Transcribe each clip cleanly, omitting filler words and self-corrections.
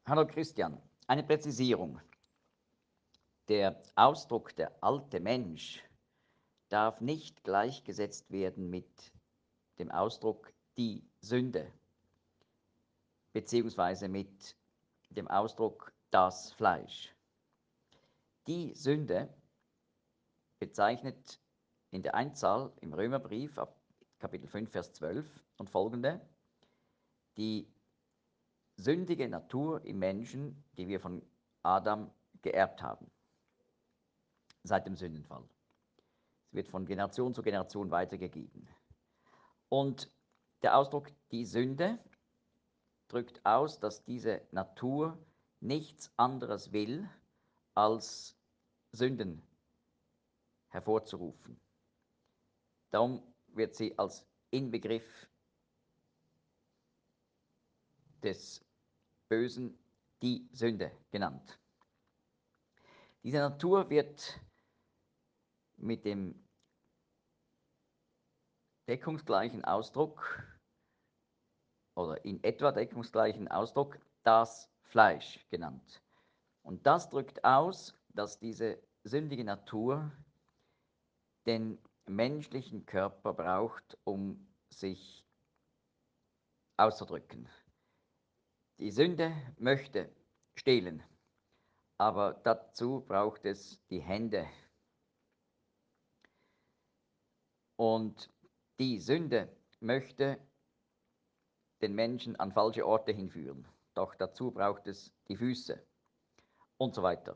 Hallo Christian, eine Präzisierung. Der Ausdruck der alte Mensch darf nicht gleichgesetzt werden mit dem Ausdruck die Sünde, beziehungsweise mit dem Ausdruck das Fleisch. Die Sünde bezeichnet in der Einzahl im Römerbrief ab Kapitel 5, Vers 12 und folgende die sündige Natur im Menschen, die wir von Adam geerbt haben, seit dem Sündenfall. Es wird von Generation zu Generation weitergegeben. Und der Ausdruck die Sünde drückt aus, dass diese Natur nichts anderes will, als Sünden hervorzurufen. Darum wird sie als Inbegriff des Bösen die Sünde genannt. Diese Natur wird mit dem deckungsgleichen Ausdruck oder in etwa deckungsgleichen Ausdruck das Fleisch genannt. Und das drückt aus, dass diese sündige Natur den menschlichen Körper braucht, um sich auszudrücken. Die Sünde möchte stehlen, aber dazu braucht es die Hände. Und die Sünde möchte den Menschen an falsche Orte hinführen, doch dazu braucht es die Füße und so weiter.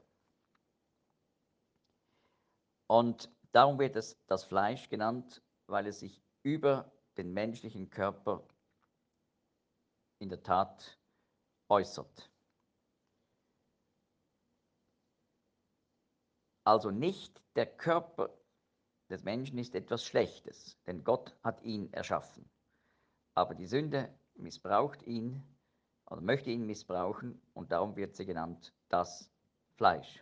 Und darum wird es das Fleisch genannt, weil es sich über den menschlichen Körper in der Tat äußert. Also nicht der Körper des Menschen ist etwas Schlechtes, denn Gott hat ihn erschaffen. Aber die Sünde missbraucht ihn oder möchte ihn missbrauchen und darum wird sie genannt das Fleisch.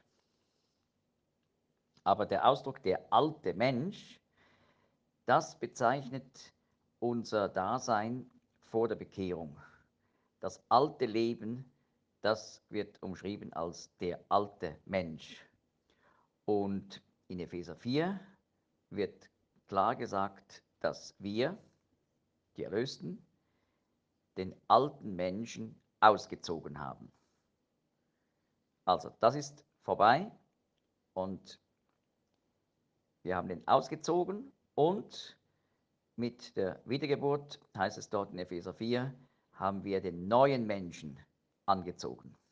Aber der Ausdruck der alte Mensch, das bezeichnet unser Dasein vor der Bekehrung. Das alte Leben, das wird umschrieben als der alte Mensch. Und in Epheser 4 wird klar gesagt, dass wir, die Erlösten, den alten Menschen ausgezogen haben. Also das ist vorbei und wir haben den ausgezogen und mit der Wiedergeburt, heißt es dort in Epheser 4, haben wir den neuen Menschen angezogen.